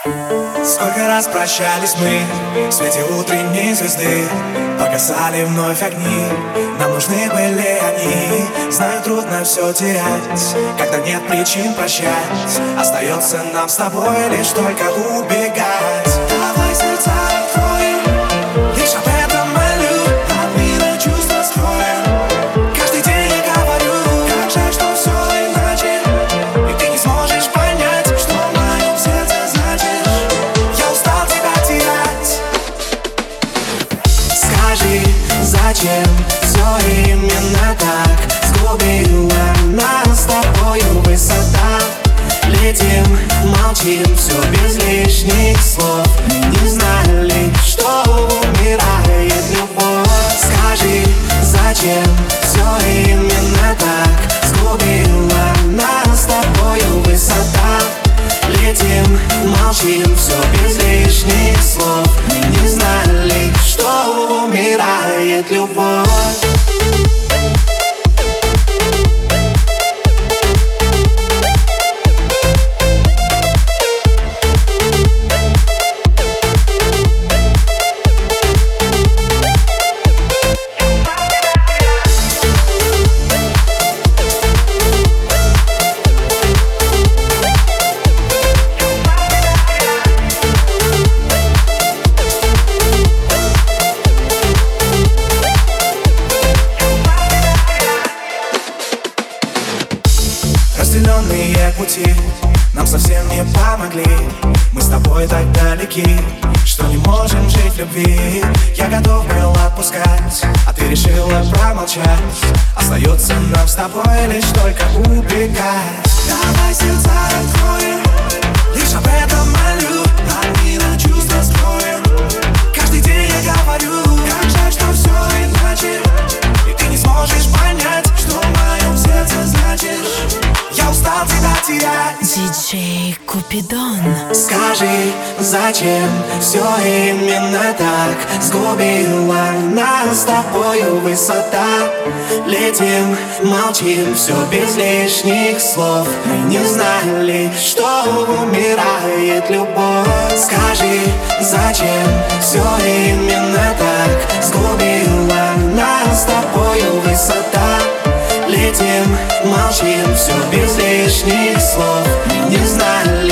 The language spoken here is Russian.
Сколько раз прощались мы в свете утренней звезды, погасали вновь огни, нам нужны были они. Знаю, трудно все терять, когда нет причин прощать. Остается нам с тобой лишь только убегать. Давай сердца откроем, лишь об этом молю, от мира чувства скроем. Каждый день я говорю, как жаль, что все иначе, и ты не сможешь понять, что в моем сердце значит. Я устал тебя терять. Скажи, зачем все именно так сгубила нас с тобою высота? Летим, молчим, все без лишних слов. Мы не знали, что умирает любовь. Скажи, зачем все именно так сгубила нас с тобою высота? Летим, молчим, все без лишних слов. Мы не знали, что умирает любовь. Разделенные пути нам совсем не помогли. Мы с тобой так далеки, что не можем жить в любви. Я готов был отпускать, а ты решила промолчать. Остается нам с тобой лишь только убегать. Давай сердца откроем, лишь об этом молю, от мира чувства скроем. Каждый день я говорю, как жаль, что все иначе, и ты не сможешь понять, что в моем сердце значишь. Я устал тебя терять. Диджей Купидон. Скажи, зачем все именно так сгубила нас с тобою высота? Летим, молчим, все без лишних слов. Мы не знали, что умирает любовь. Скажи, зачем все именно так сгубила нас с тобою высота? Летим, молчим, все без лишних слов. Мы не знали,